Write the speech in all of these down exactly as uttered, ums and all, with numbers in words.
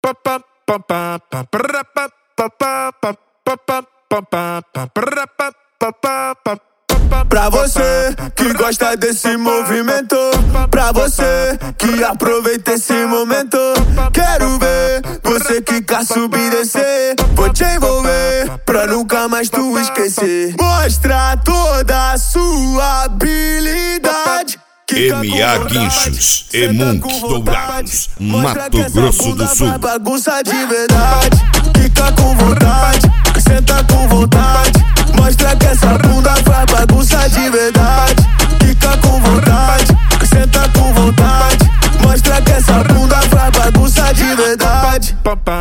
Pra você que gosta desse movimento, pra você que aproveita esse momento, quero ver você que quer subir e descer. Vou te envolver pra nunca mais tu esquecer. Mostra toda a sua habilidade. M A Guinchos, Emunks Dourados, Mato Grosso do Sul. Bagunça de verdade, fica com vontade, senta com vontade. Mostra que essa bunda faz bagunça de verdade, fica com vontade, senta com vontade. Mostra que essa bunda faz bagunça de verdade.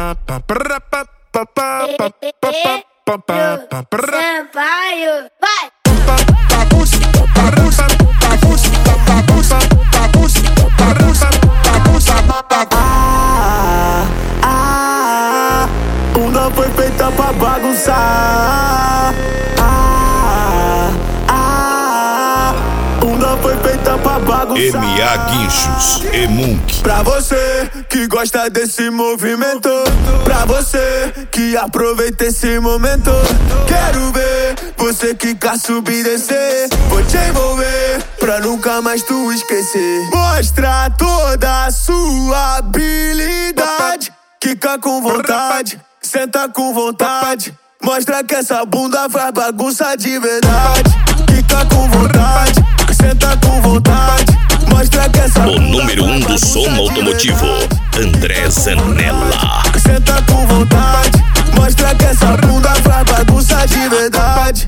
Sampaio, vai! Bagunça, bagunça, bagunça, bagunça, bagunça, bagunça, bagunça, bagunça. Ah, ah, bunda foi feita pra bagunçar. Ah, ah, bunda foi feita pra bagunçar. M A Guinchos, Emunks. Pra você que gosta desse movimento, pra você que aproveita esse momento, quero ver você que quer subir e descer. Vou te envolver pra nunca mais tu esquecer. Mostra toda a sua habilidade, fica com vontade, senta com vontade. Mostra que essa bunda faz bagunça de verdade, fica com vontade, senta com vontade. Mostra que essa O número um do som automotivo, André Zanella. Senta com vontade, mostra que essa bunda faz bagunça de verdade.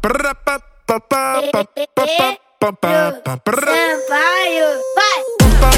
Sampaio, vai!